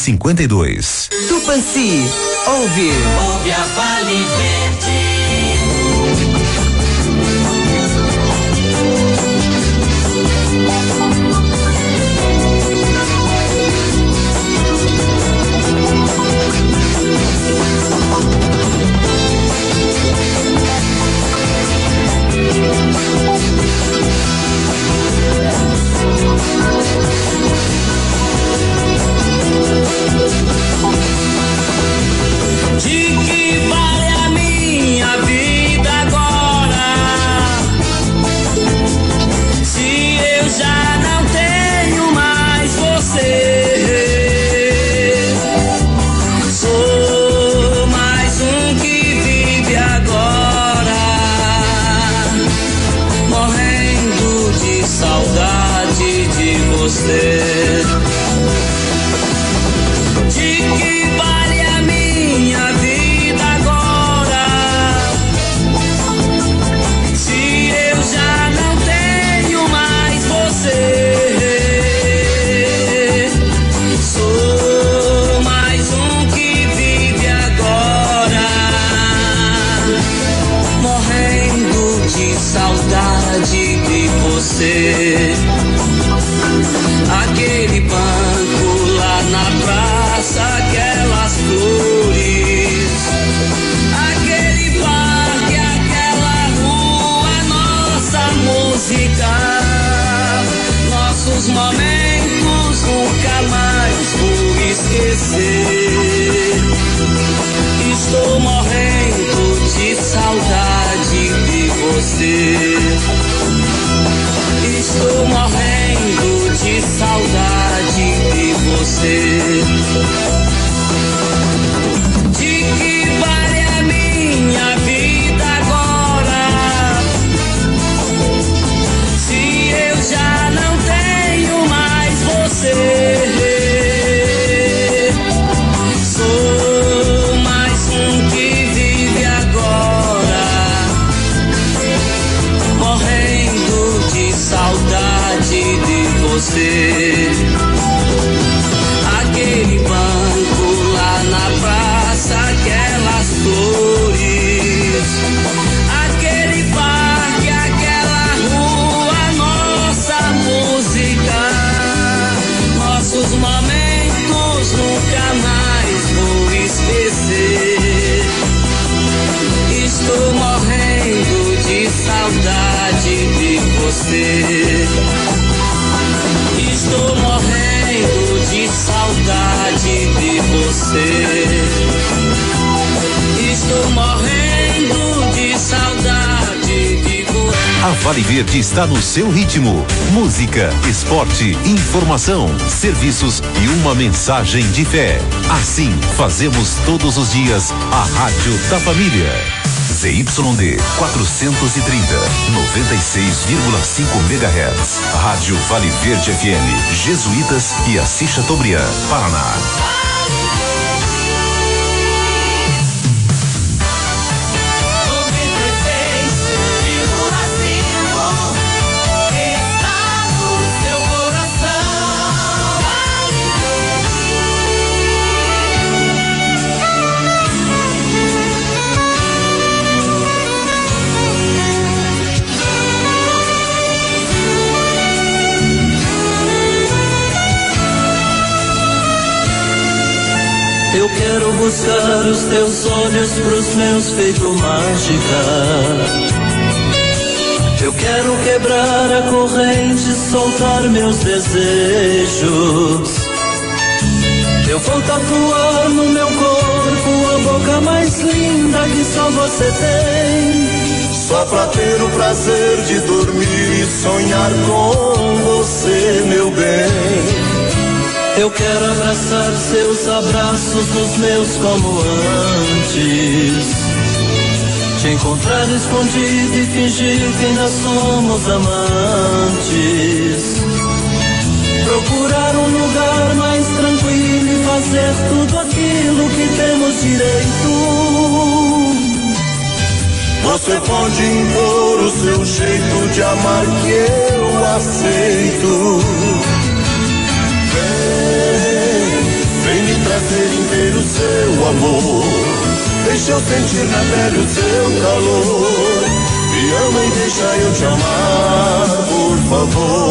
52. Tupãssi, ouve a Vale Verde. De que vale a minha vida agora, se eu já não tenho mais você? Sou mais um que vive agora, morrendo de saudade de você. De que vale a minha vida agora, se eu já não tenho mais você? Sou mais um que vive agora, morrendo de saudade de você. Aquele banco lá na praça, aquelas flores, aquele parque, aquela rua, nossa música, nossos momentos nunca mais vou esquecer. Estou morrendo de saudade de você. Estou morrendo de saudade de você. De que vale a minha vida agora, se eu já não tenho mais você? Sou mais um que vive agora, morrendo de saudade de você. Aquele banco lá na praça, aquelas flores, aquele parque, aquela rua, nossa música, nossos momentos nunca mais vou esquecer. Estou morrendo de saudade de você. Estou morrendo de saudade de você. Estou morrendo de saudade de você. A Vale Verde está no seu ritmo. Música, esporte, informação, serviços e uma mensagem de fé. Assim fazemos todos os dias a Rádio da Família. ZYD 430, 96,5 MHz. Rádio Vale Verde FM, Jesuítas e Assis Chateaubriand, Paraná. Eu quero buscar os teus olhos pros meus feito mágica. Eu quero quebrar a corrente, soltar meus desejos. Eu vou tatuar no meu corpo a boca mais linda que só você tem, só pra ter o prazer de dormir e sonhar com você, meu bem. Eu quero abraçar seus abraços, os meus como antes, te encontrar escondido e fingir que ainda somos amantes, procurar um lugar mais tranquilo e fazer tudo aquilo que temos direito. Você pode impor o seu jeito de amar que eu aceito. Vem me trazer inteiro seu amor. Deixa eu sentir na pele o seu calor. Me ama e deixa eu te amar, por favor.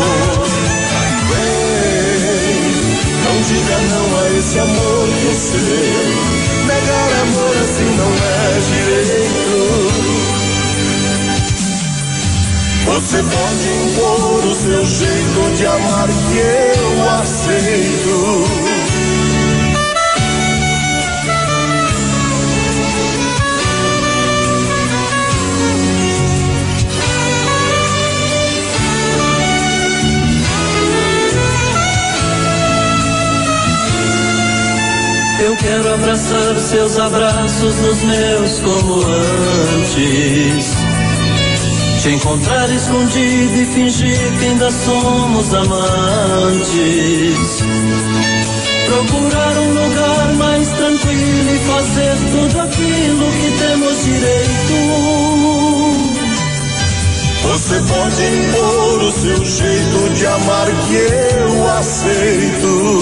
Vem, não diga não a esse amor que é seu. Negar amor assim não é direito. Você pode impor o seu jeito de amar que eu aceito. Eu quero abraçar seus abraços nos meus como antes. Te encontrar escondido e fingir que ainda somos amantes. Procurar um lugar mais tranquilo e fazer tudo aquilo que temos direito. Você pode impor o seu jeito de amar que eu aceito.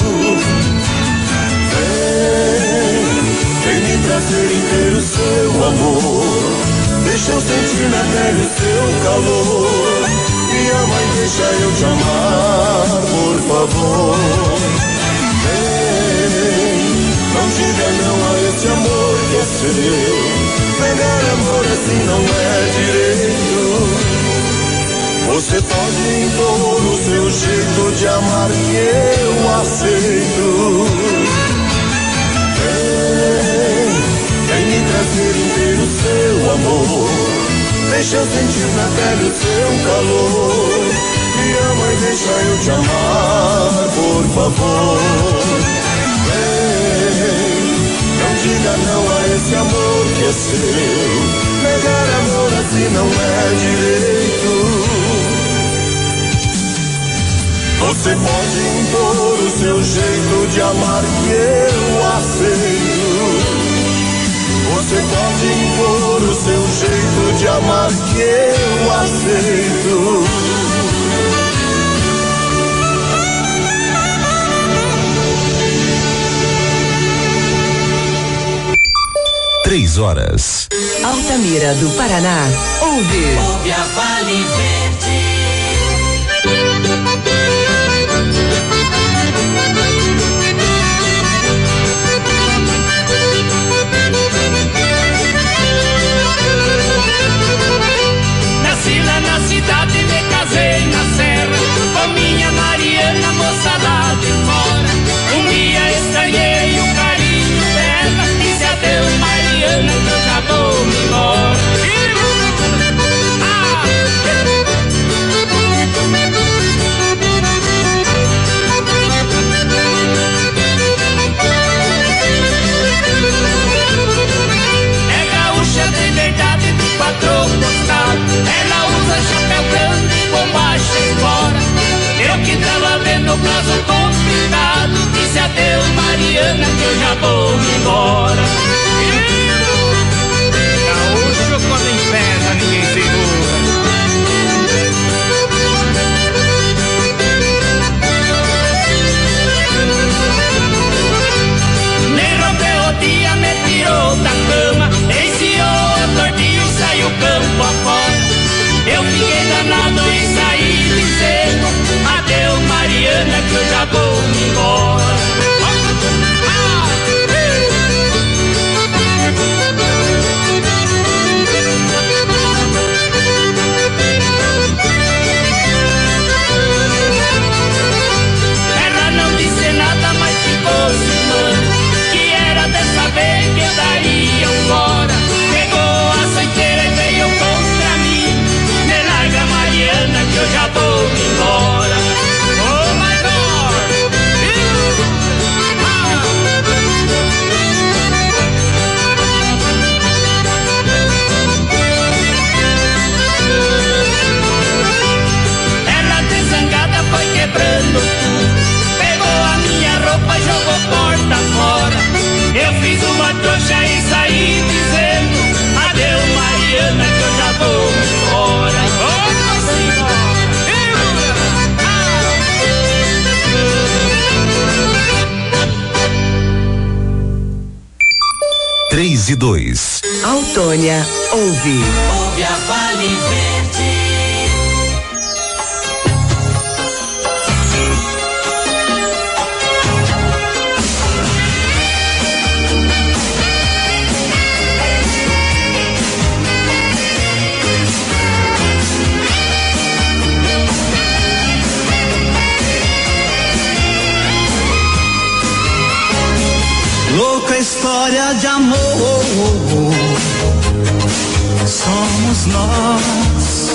Vem me trazer inteiro seu amor. Deixa eu sentir na pele o seu calor. Me ama e deixa eu te amar, por favor. Vem, não diga não a esse amor que é seu. Negar amor assim não é direito. Você pode impor o seu jeito de amar que eu aceito. Vem me trazer inteiro seu amor. Deixa eu sentir na pele o seu calor. Me ama e deixa eu te amar, por favor. Vem, não diga não a esse amor que é seu. Negar amor assim não é direito. Você pode impor o seu jeito de amar que eu aceito. Você pode impor o seu jeito de amar que eu aceito. 3 horas. Altamira do Paraná. Ouve a Vale Verde. Nasci lá na cidade, me casei na serra com minha Mariana, moça lá de fora. Um dia estranhei o carinho dela, disse adeus Mariana que eu já vou me embora. Patrão postal, ela usa chapéu grande e bombacha fora. Eu que tava vendo o caso complicado, disse adeus Mariana que eu já vou me embora. Gaúcho quando emperra ninguém segura. Nem rompeu o dia, me tirou da cama, ensinou a tortilha e saiu campo afora. Eu fiquei danado e saí dizendo adeus Mariana que eu já vou me embora. Ela não disse nada, mas ficou cismando que era dessa vez que eu daria fora. Pegou a açoiteira e veio contra mim. Me larga Mariana que eu já vou me embora. Oh my God! Ela desangada foi quebrando tudo. Pegou a minha roupa e jogou porta fora. Eu fiz uma trouxa e saí dizendo adeus Mariana que eu já vou embora. Nossa Senhora! 3 e 2. Autônia ouve. Ouve a Vale Verde. Louca história de amor, somos nós,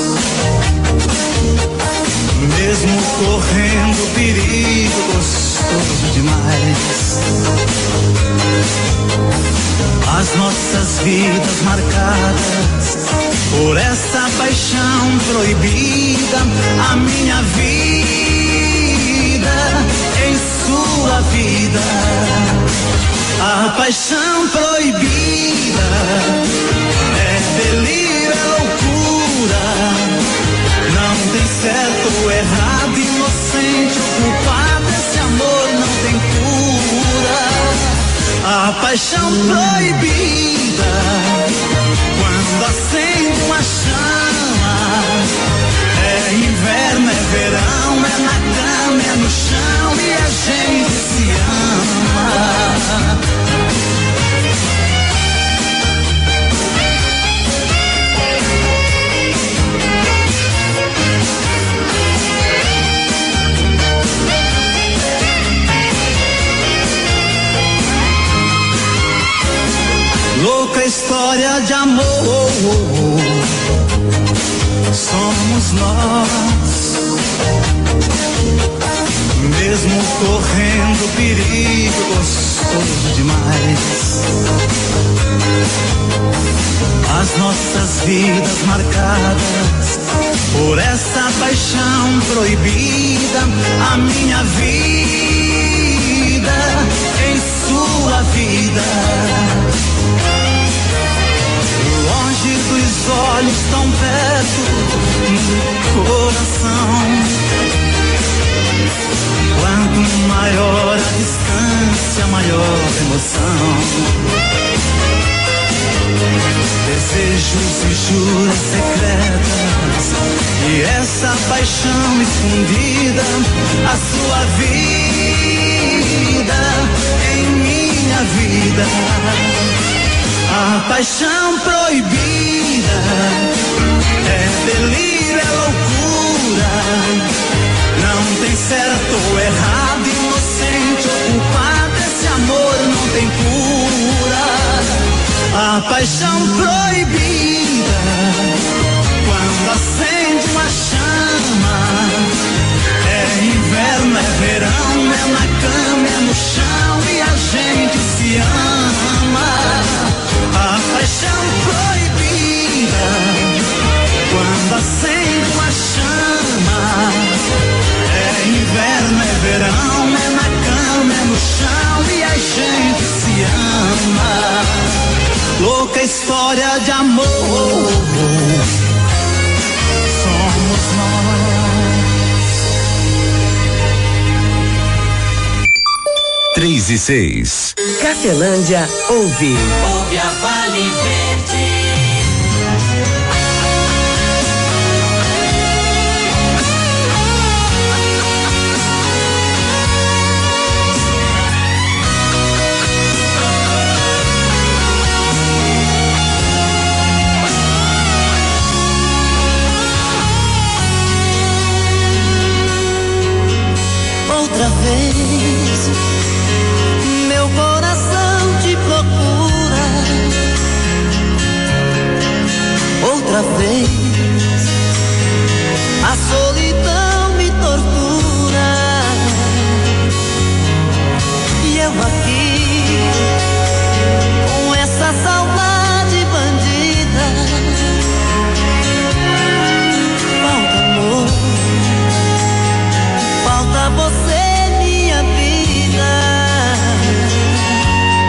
mesmo correndo perigo gostoso demais. As nossas vidas marcadas por essa paixão proibida, a minha vida em sua vida. A paixão proibida é delírio, é loucura. Não tem certo ou errado, inocente ou culpado. Esse amor não tem cura. A paixão proibida, quando acende uma chama, é inverno, é verão, é na cama, é no chão e a gente se ama. Louca história de amor, somos nós, mesmo correndo perigo gostoso demais. As nossas vidas marcadas por essa paixão proibida, a minha vida em sua vida. Longe dos olhos, tão perto do coração. Quanto maior a distância, maior a emoção. Desejos e juras secretas e essa paixão escondida, a sua vida em minha vida. A paixão proibida é delírio, é loucura. Não tem certo ou errado, inocente ou culpado. Esse amor não tem cura. A paixão proibida, quando acende uma chama, é inverno, é verão, é na cama, é no chão e a gente se ama. A paixão proibida, quando acende uma chama, é inverno, é verão, é na cama, é no chão e a gente se ama. Louca história de amor, somos nós. 3 e 6. Cafelândia ouve. Ouve a Vale Verde. Outra vez, meu coração te procura. Outra vez, a solidão me tortura. E eu aqui, com essa saudade bandida. Falta amor, falta você.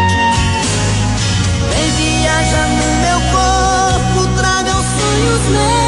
Viaja no meu corpo, traga os sonhos meus.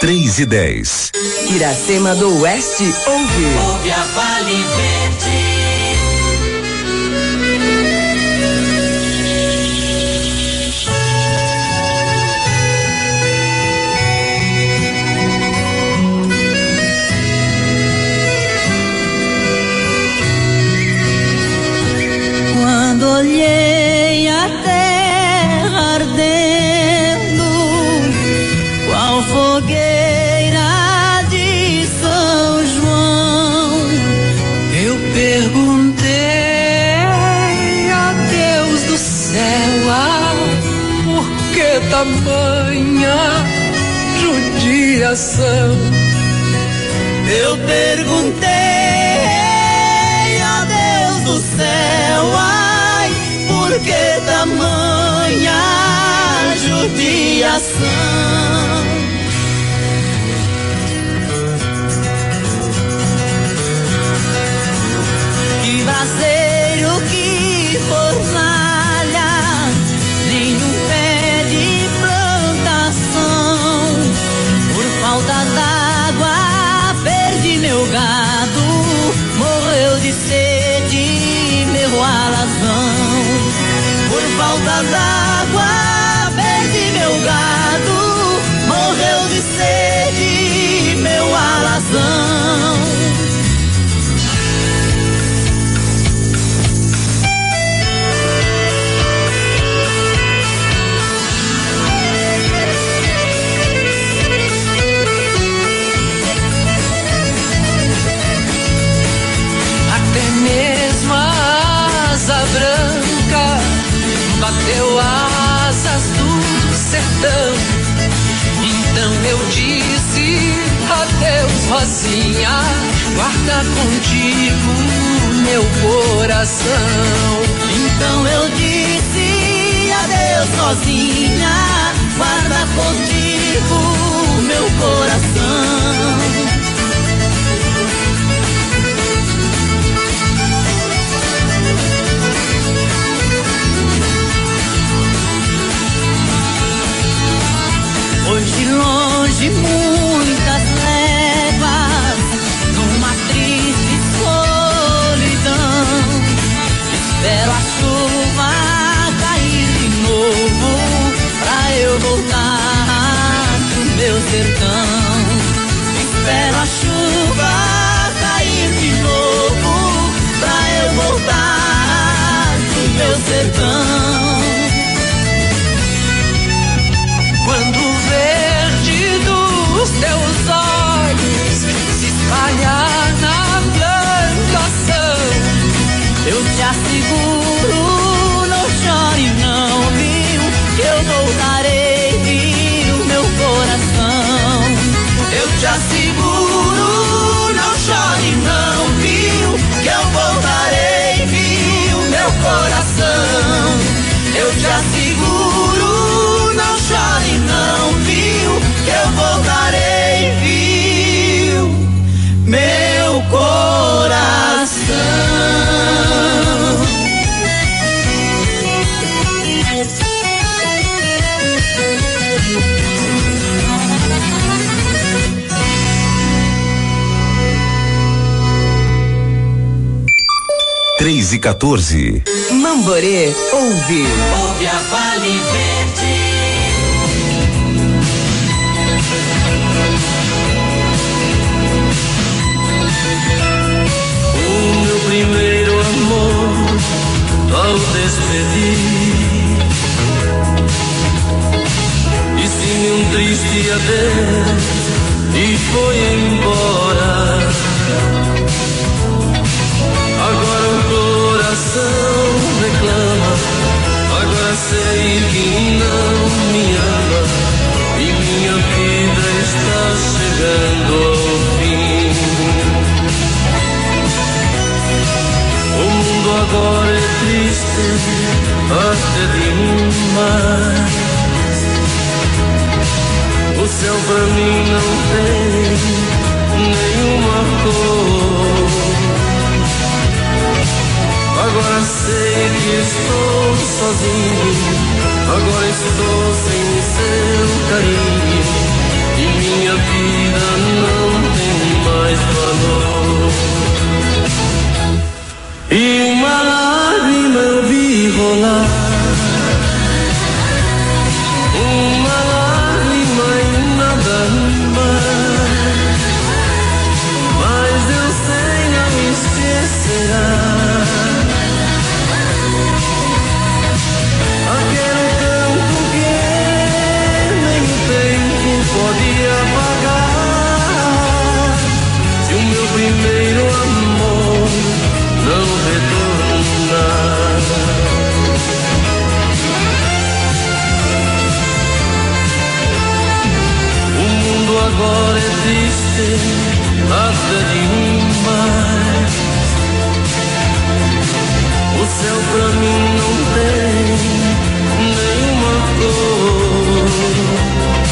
3:10. Iracema do Oeste ouve. Ouve a Vale Verde. Quando olhei a terra ardendo, qual fogueira de São João, eu perguntei a Deus do céu, por que tamanha judiação? Eu perguntei a Deus do céu, por que tamanha judiação? Que braseiro, que fornalha, nenhum pé de plantação. Por falta d'água perdi meu gado, morreu de sede meu alazão. Por falta d'água perdi meu gado, morreu de sede meu alazão. Até mesmo a asa branca bateu asas do sertão. Então eu disse adeus, Rosinha, guarda contigo meu coração. Então eu disse adeus, Rosinha, guarda contigo meu coração. Hoje longe muitas léguas, numa triste solidão, espero a chuva cair de novo, pra eu voltar pro meu sertão. Espero a chuva cair de novo, pra eu voltar pro meu sertão. Quando o verde dos teus olhos se espalhar na plantação, eu te asseguro, não chore não, viu, que eu voltarei, viu, meu coração. Eu te asseguro, não chore não, viu, que eu voltarei, viu, meu coração. Eu te asseguro, não chore não, viu, que eu voltarei, viu, meu coração. 3:14. Mamborê ouve. Ouve a Vale Verde. O meu primeiro amor, ao despedir, disse-me um triste adeus e foi embora. Agora o coração reclama, agora sei que não me ama e minha vida está chegando ao fim. O mundo agora é triste até demais. O céu pra mim não tem nenhuma cor. Agora sei que estou sozinho, agora estou sem seu carinho e minha vida não tem mais valor. E uma lágrima eu vi rolar, uma lágrima e nada mais, mas eu sei não esquecerá aquele tanto que nem o tempo pode apagar. Se o meu primeiro amor não retornar, o mundo agora é triste até demais. O céu pra mim não tem nenhuma cor.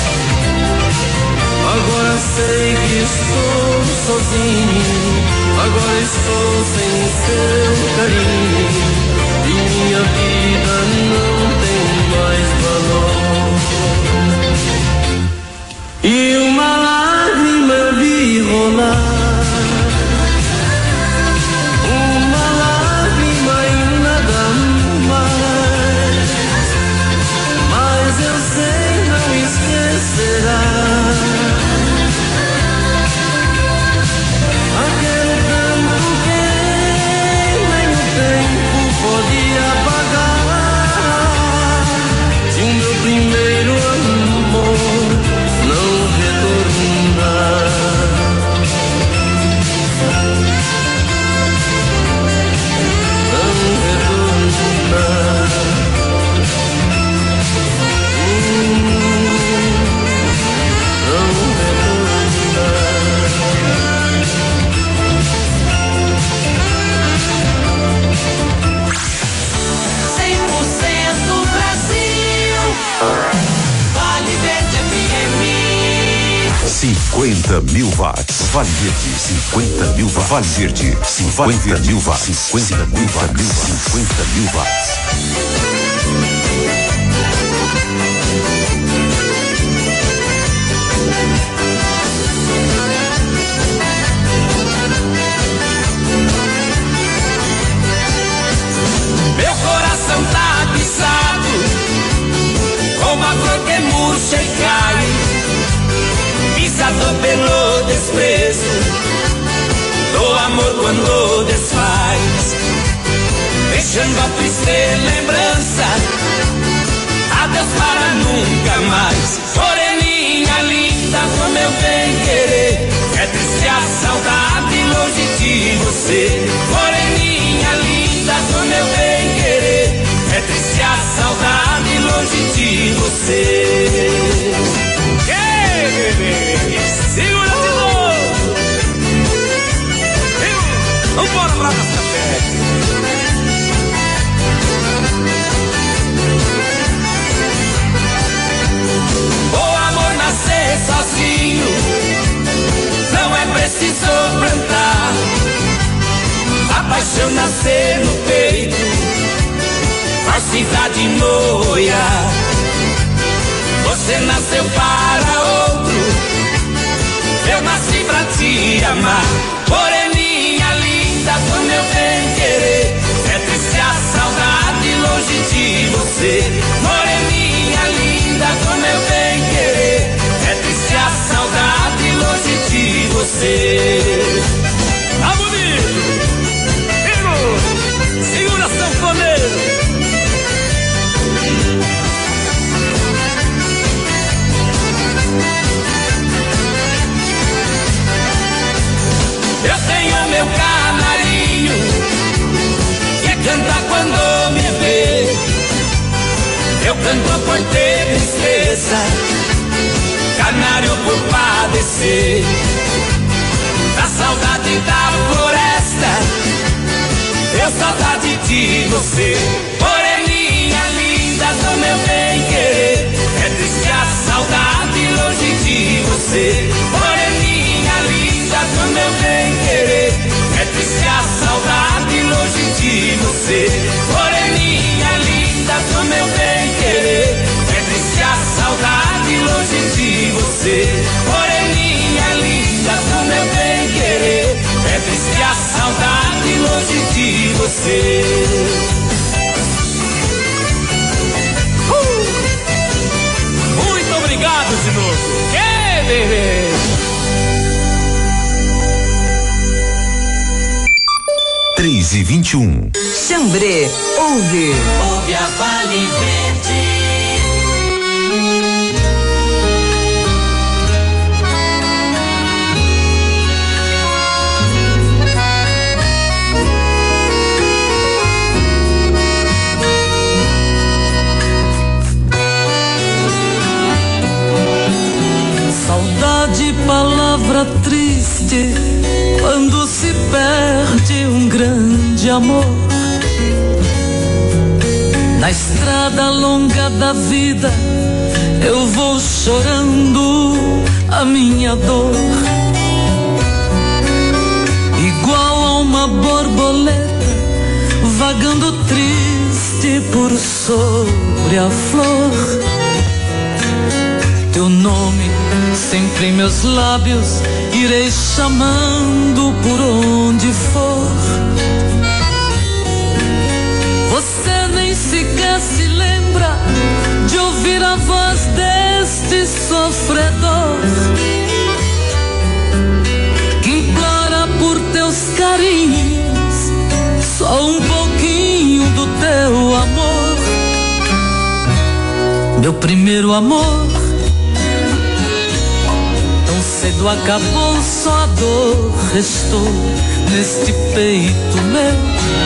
Agora sei que estou sozinho, agora estou sem seu carinho, e minha vida não tem mais valor. E uma lágrima eu vi rolar, uma lágrima e nada mais, mas eu sei não esquecerá aquele tanto que nem o tempo pode apagar. Se o meu primeiro amor não retornar, não retornar, não retornar. 100% Brasil. Vale Verde FM. 50 mil watts. Vale Verde, 50 mil watts. Vale Verde, 50 mil watts. 50 mil watts. 50 mil watts. Meu coração tá pisado, como a flor que murcha e cai, pisado pelo desprezo do amor quando desfaz, deixando a triste lembrança, adeus para nunca mais. Moreninha linda do meu bem querer, é triste a saudade longe de você. Moreninha linda do meu bem querer, é triste a saudade longe de você. Ei, bebê, segura de novo. Vambora pra nossa café. O amor nascer sozinho, não é preciso plantar. A paixão nascer no peito, falsidade no olhar. Você nasceu para outro, eu nasci pra te amar. Moreninha linda do meu bem querer, é triste a saudade longe de você. Moreninha linda do meu bem querer, é triste a saudade longe de você. Tá bonito! Vino! Segura sanfoneiro! Eu tenho meu canarinho que canta quando me vê. Eu canto por ter tristeza, canário por padecer da saudade da floresta, eu saudade de você. Moreninha linda do meu bem querer, é triste a saudade longe de você. Moreninha linda do meu bem querer, é triste a saudade longe de você. Moreninha linda do meu bem querer, é triste a saudade longe de você. viver. Muito obrigado de novo. Bebê. 3h21. Xambrê, ouve. Ouve a Vale Verde. Saudade, palavra triste, quando se perde um grande amor. Na estrada longa da vida, eu vou chorando a minha dor. Igual a uma borboleta, vagando triste por sobre a flor. Teu nome sempre em meus lábios, irei chamando por onde for. Você nem sequer se lembra de ouvir a voz deste sofredor, que implora por teus carinhos, só um pouquinho do teu amor. Meu primeiro amor, cedo acabou, só a dor restou neste peito meu.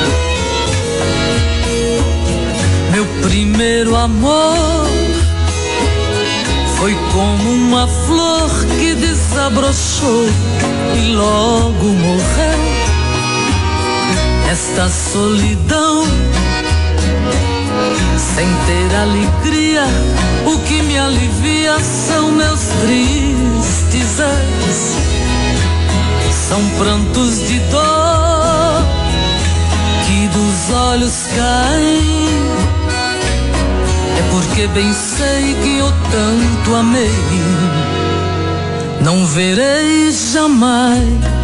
Meu primeiro amor foi como uma flor que desabrochou e logo morreu. Esta solidão, sem ter alegria, o que me alivia são meus tristes anos, são prantos de dor que dos olhos caem. É porque bem sei que eu tanto amei, não verei jamais.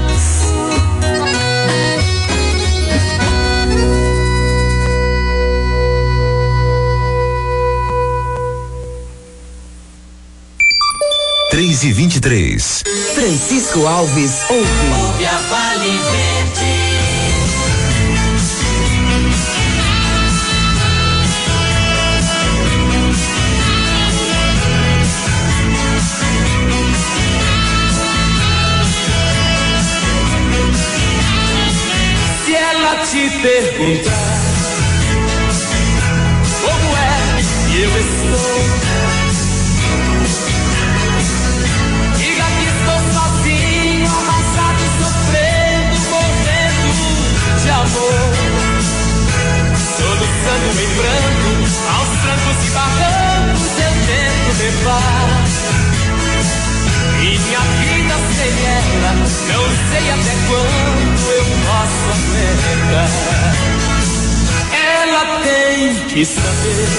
3h23. Francisco Alves ouve. Ouve a Vale Verde. Se ela te perguntar como é que eu estou, diga que estou sozinho, amassado, sofrendo, morrendo de amor, soluçando em branco, aos trancos e barrancos eu tento levar minha vida sem ela, não sei até quando eu posso aguentar. Ela tem que saber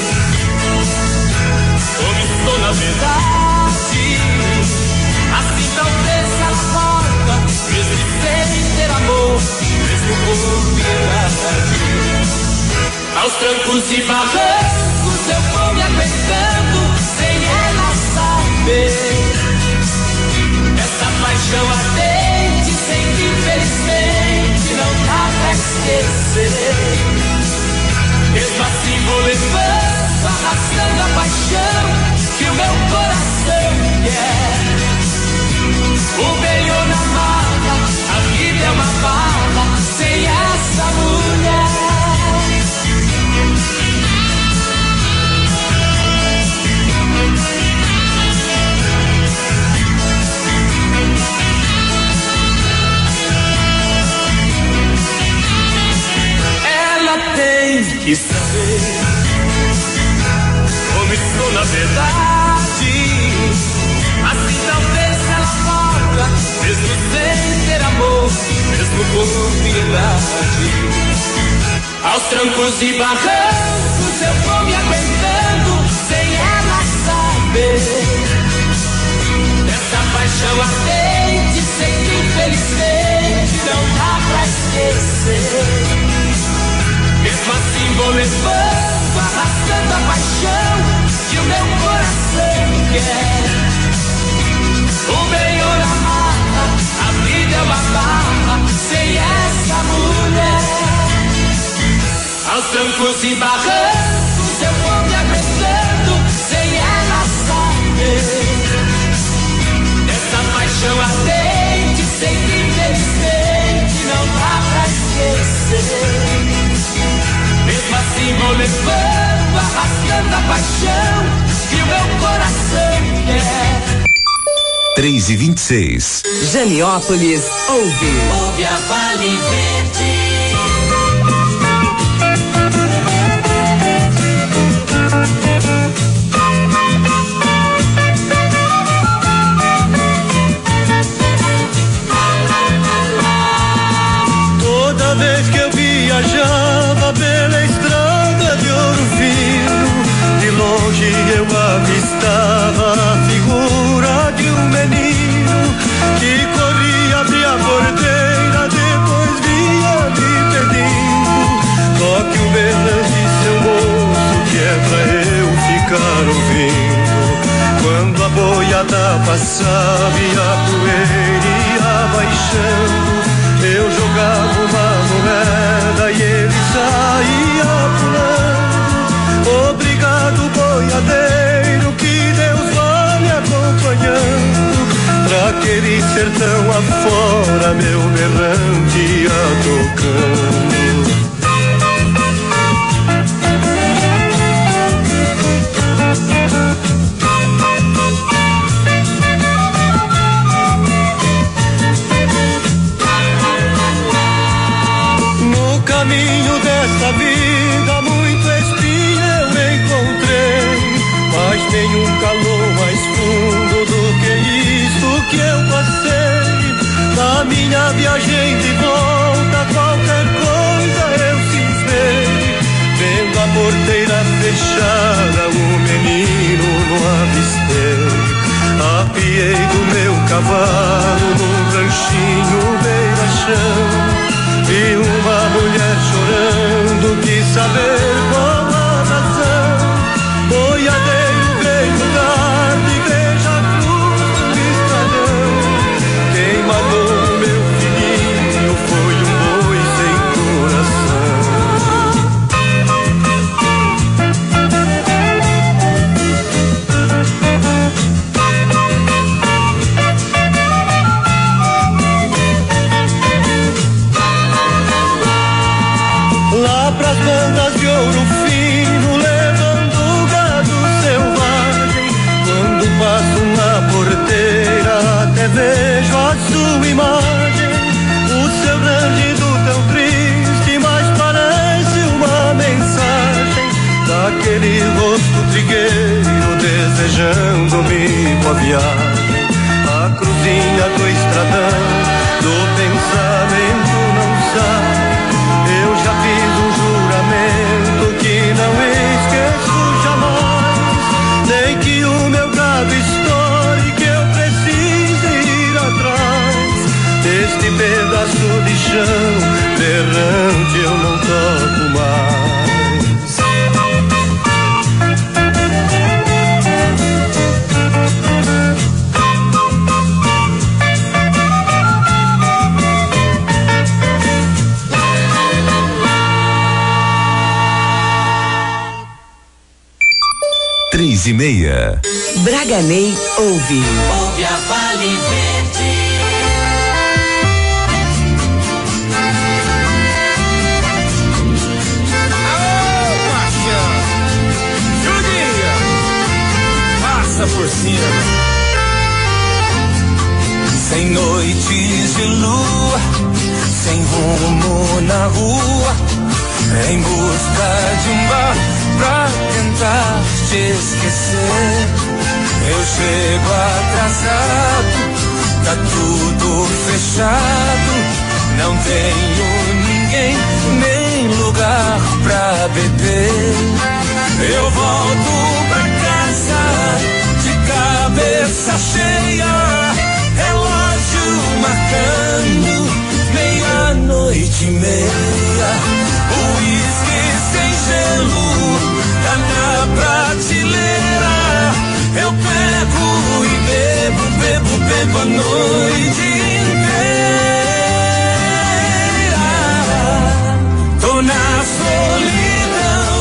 como estou na verdade, assim talvez ela volta, mesmo sem ter amor, mesmo por piedade. Aos trancos e barrancos eu vou me aguentando, sem ela saber. Essa paixão ardente, sem que infelizmente não dá pra esquecer. Mesmo assim vou levando, arrastando a paixão que o meu coração quer. O melhor na mala, a vida é uma bala sem essa mulher. Tem que saber como estou na verdade, assim talvez ela volta, mesmo sem ter amor, mesmo por piedade. Aos trancos e barrancos eu vou me aguentando, sem ela saber. Dessa paixão ardente, sem que infelizmente não dá pra esquecer. doce barrancos eu vou me aguentando sem ela saber. Dessa paixão ardente, sei que infelizmente não dá pra esquecer. Mesmo assim vou levando, arrastando a paixão que o meu coração quer. 3h26. Janiópolis ouve. Ouve a Vale Verde. Toda vez que eu viajava pela estrada de Ouro Fino, de longe eu avistava a figura de um menino que corria, abria a porteira, depois vinha me pedindo: toque o berrante, seu moço, que é pra eu ficar ouvindo. Quando a boiada passava e a poeira ia baixando, eu jogava uma moeda e ele saía pulando. Obrigado, boiadeiro, que Deus vá me acompanhando. Pra aquele sertão afora, meu berrante ia tocando. No caminho desta vida, muito espinho eu encontrei, mas nenhum calor mais fundo do que isto que eu passei. Na minha viagem de volta, qualquer coisa eu cismei. Vendo a porteira fechada, o menino não avistei. Apiei do meu cavalo num ranchinho beira-chão. Vi uma mulher chorando, quis saber qual a razão. Boiadeiro veio tarde, veja a cruz do estradão. Quem matou meu filhinho foi um boi sem coração. Lá pras bandas de Ouro Fino, levando gado selvagem. Quando passo na porteira, até vejo a sua imagem. O seu rangido tão triste, mas parece uma mensagem daquele rosto trigueiro desejando-me com a viagem. A cruzinha do estradão, do pensamento não sai. Eu já fiz um juramento que não esqueço jamais. Nem que o meu gado estoure, que eu precise ir atrás deste pedaço de chão errante, eu não toco mais. 3h30. Braganey ouve. Ouve a Vale Verde. Aô, paixão! Julinha! Passa por cima. Sem noites de lua, sem rumo na rua, em busca de um bar pra tentar te esquecer. Eu chego atrasado, tá tudo fechado, não tenho ninguém, nem lugar pra beber. Eu volto pra casa de cabeça cheia, relógio marcando 00:30. O uísque sem gelo tá na prateleira. Eu pego e bebo a noite inteira. Tô na solidão,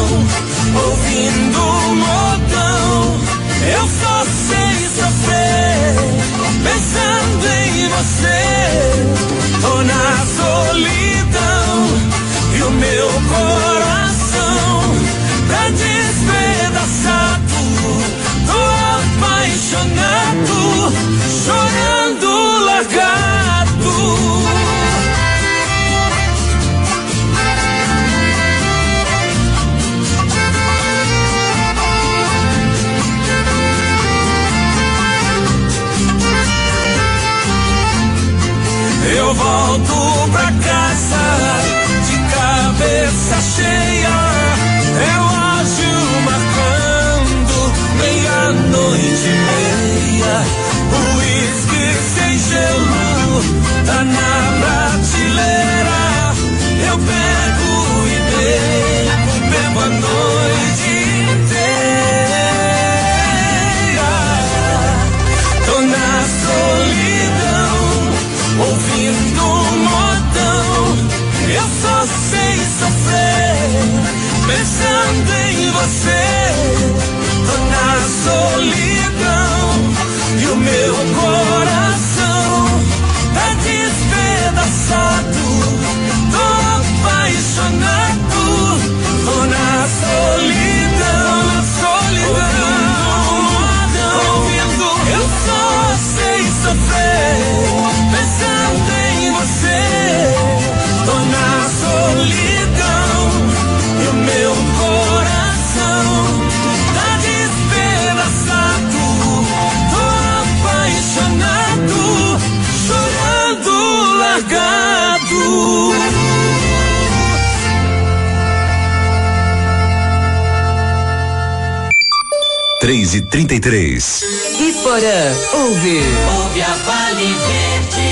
eu volto pra casa de cabeça cheia. Relógio marcando meia-noite e meia. O uísque sem gelo tá na prateleira. Eu pego e bebo a noite inteira. Tô na solidão, ouvindo um modão. Eu só sei sofrer, pensando em você. Tô na solidão e o meu coração tá despedaçado. Tô apaixonado, tô na solidão, ouvindo. Eu só sei sofrer, pensando em você. Tô na solidão e o meu coração tá despedaçado. Tô apaixonado, chorando largado. 3h33. Iporã, ouve. Ouve a Vale Verde.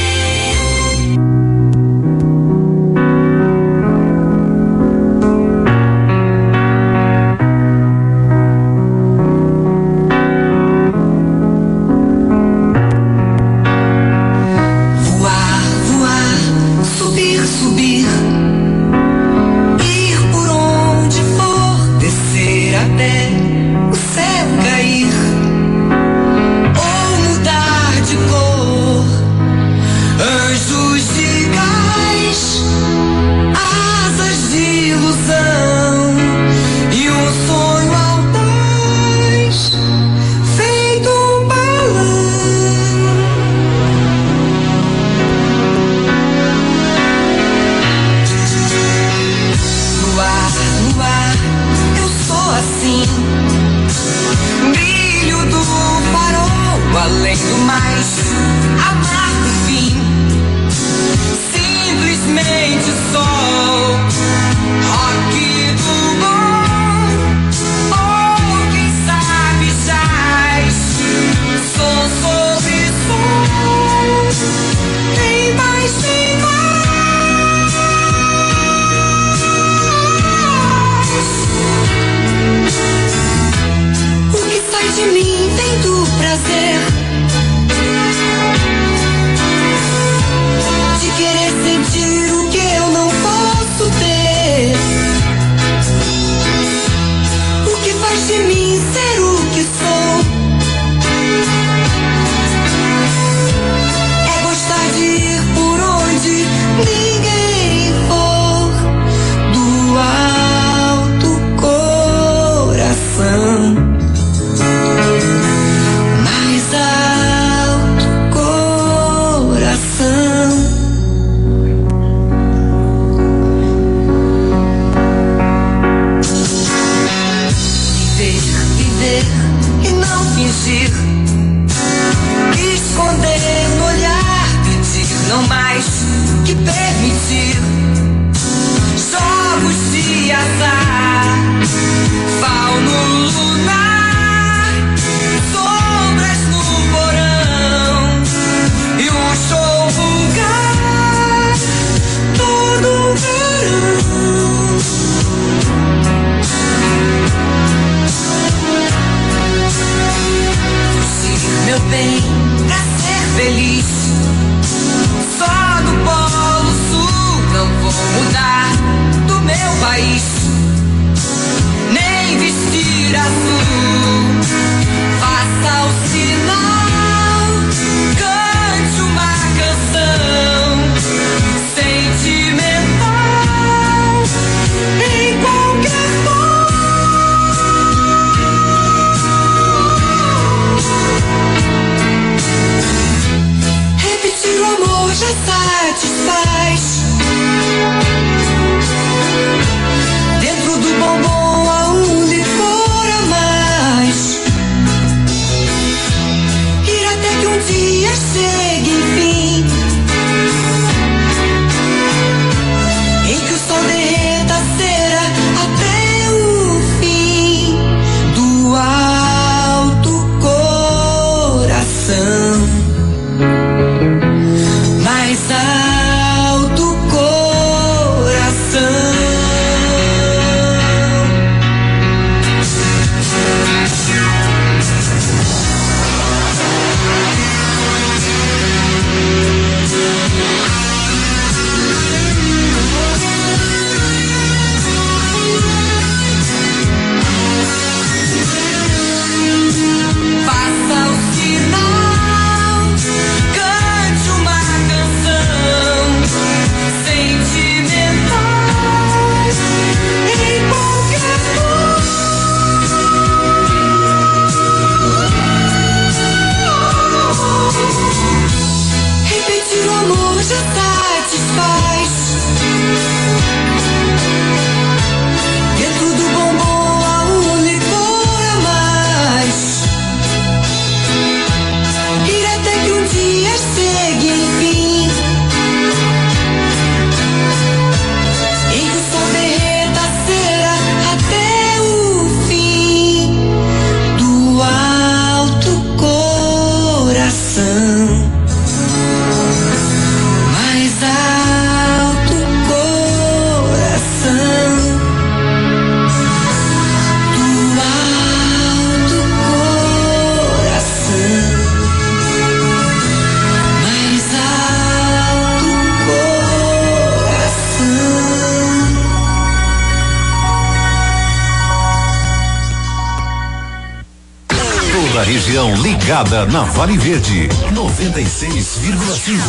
Toda a região ligada na Vale Verde. 96,5.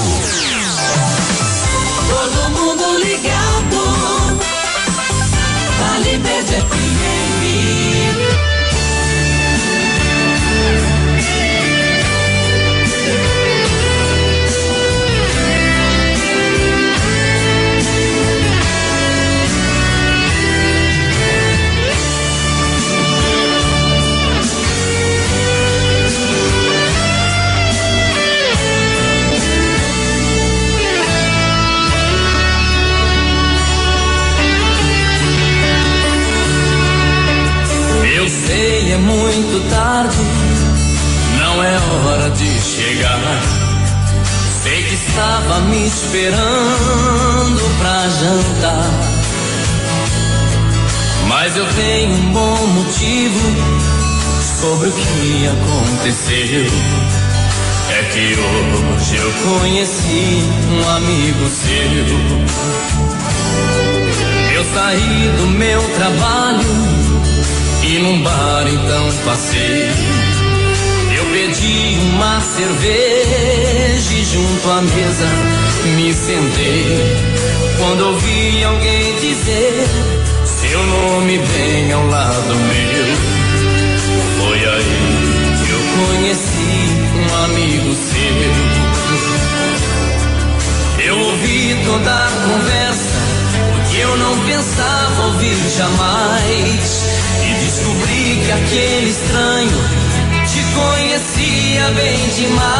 Todo mundo ligado. Vale Verde FM. Sei, é muito tarde, não é hora de chegar. Sei que estava me esperando pra jantar, mas eu tenho um bom motivo sobre o que aconteceu. É que hoje eu conheci um amigo seu. Eu saí do meu trabalho e num bar então passei. Eu pedi uma cerveja e junto à mesa me sentei. Quando ouvi alguém dizer seu nome bem ao lado meu, foi aí que eu conheci um amigo seu. Eu ouvi toda a conversa, o que eu não pensava ouvir jamais. E descobri que aquele estranho te conhecia bem demais.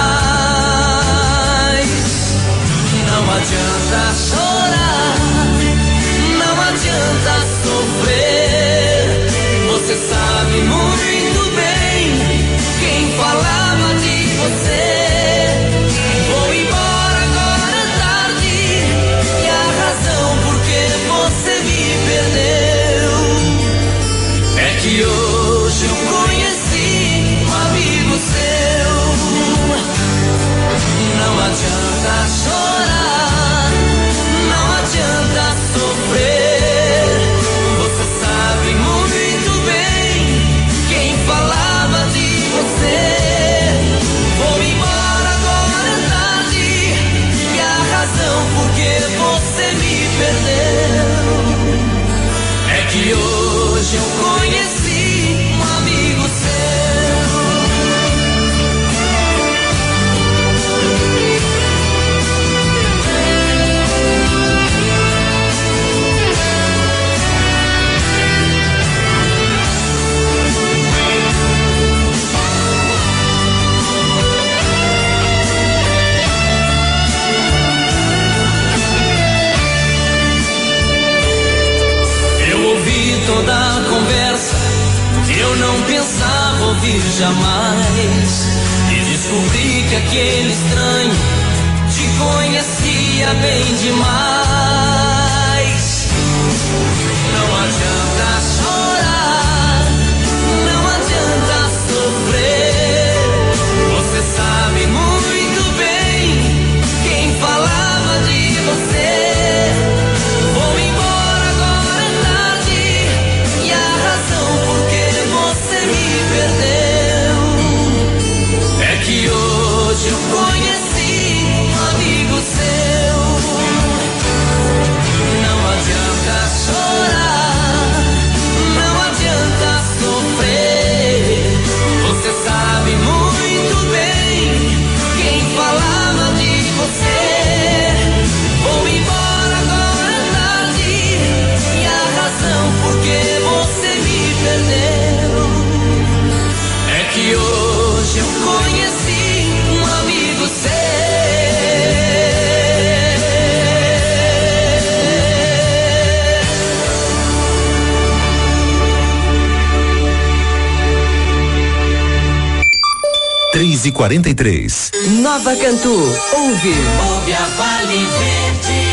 Não adianta chorar, não adianta sofrer. Você sabe muito bem quem falava de você. Vou embora agora é tarde, e a razão por que você me perdeu é que hoje eu conheci um amigo seu. Não adianta chorar, não adianta sofrer. Você sabe muito bem quem falava de você. Vou embora agora é tarde, e a razão por que você me perdeu é que hoje eu conheci um amigo seu. Eu ouvi toda a conversa que eu não pensava ouvir jamais, e descobri que aquele estranho te conhecia bem demais. Não adianta chorar, não adianta sofrer. Você sabe muito bem quem falava de você. Vou embora agora é tarde, e a razão por que você me perdeu é que hoje eu conheci um amigo seu. Não adianta chorar, não adianta sofrer. Você sabe muito bem quem falava de você. Vou embora agora é tarde, e a razão por que você me perdeu é que hoje eu conheci um amigo seu. 3h43. Nova Cantu, ouve. Ouve a Vale Verde.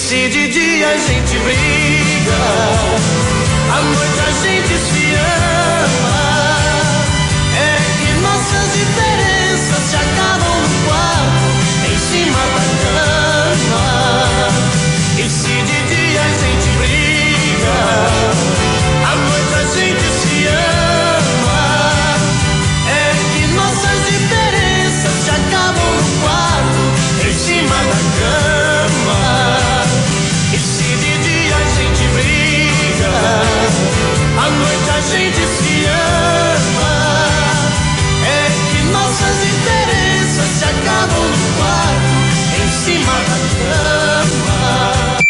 se de dia a gente briga, à noite a gente se ama. É que nossas diferenças se acabam no quarto, em cima da cama. E se de dia a gente briga, à noite a gente se ama. É que nossas diferenças se acabam no quarto, em cima da cama. E se de dia a gente briga, à noite a gente se ama. É que nossas diferenças se acabam no quarto, em cima da cama.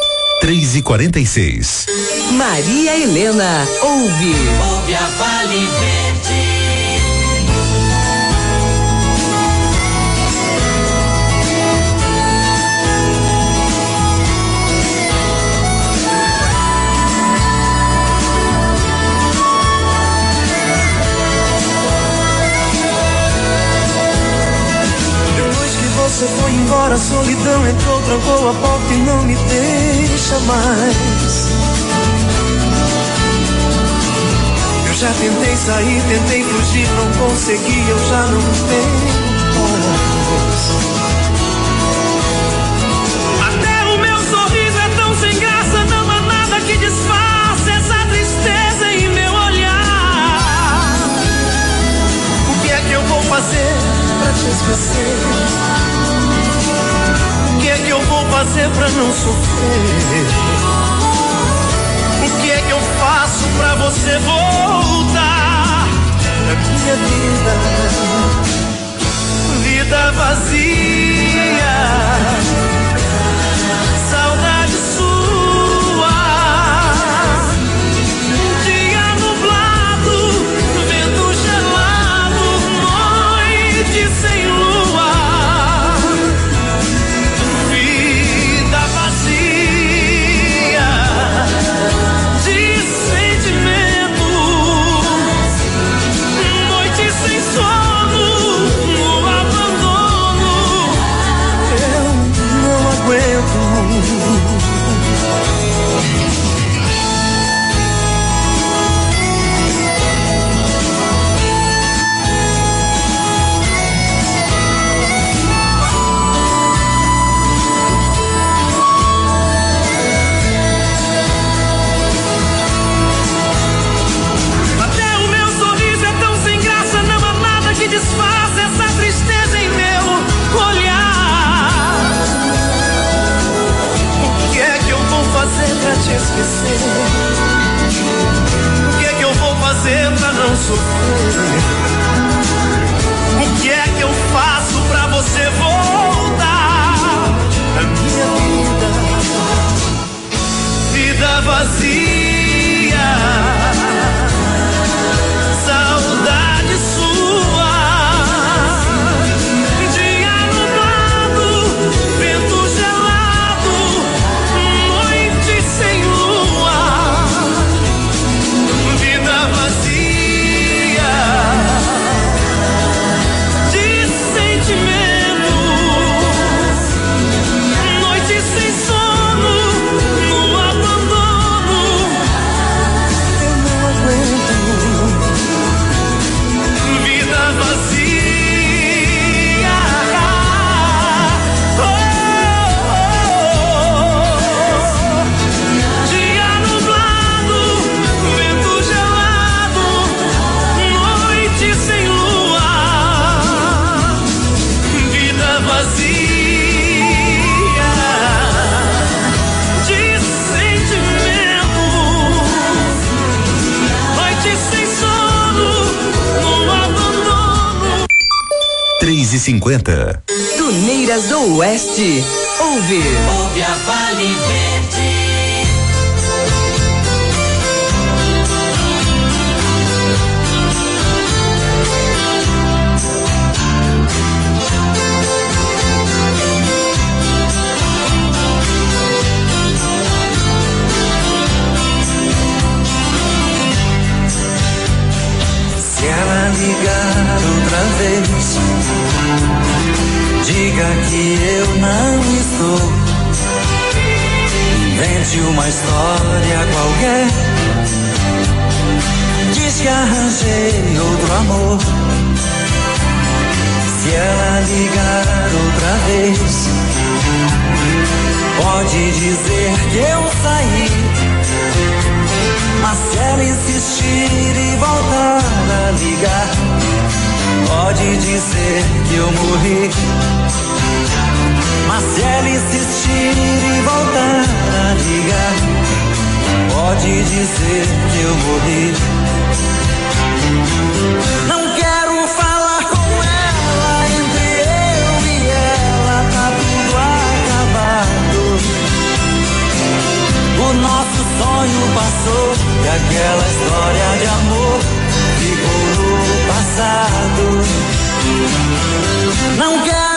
3h46. Maria Helena ouve. Ouve a Vale Verde. Você foi embora, a solidão entrou, trancou a porta e não me deixa mais. Eu já tentei sair, tentei fugir, não consegui, eu já não tenho paz. Até o meu sorriso é tão sem graça, não há nada que disfarce essa tristeza em meu olhar. O que é que eu vou fazer pra te esquecer? O que é que eu vou fazer pra não sofrer? O que é que eu faço pra você voltar na minha vida? Vida vazia, saudade sua. Dia nublado, vento gelado, noite sem lua. Desfaça essa tristeza em meu olhar. O que é que eu vou fazer pra te esquecer? O que é que eu vou fazer pra não sofrer? O que é que eu faço pra você voltar à minha vida? Vida vazia, saudade sua. Sentimento, noite sem sono, no abandono. e 50. Tuneiras do Oeste. Ouve a Vale Verde. Se ela ligar outra vez, diga que eu não estou. conte uma história qualquer. Diz que arranjei outro amor. Se ela ligar outra vez, pode dizer que eu saí. Mas se ela insistir e voltar a ligar, pode dizer que eu morri. Mas se ela insistir e voltar a ligar, pode dizer que eu morri. Não quero falar com ela, entre eu e ela tá tudo acabado. O nosso sonho passou e aquela história de amor ficou no passado. Não quero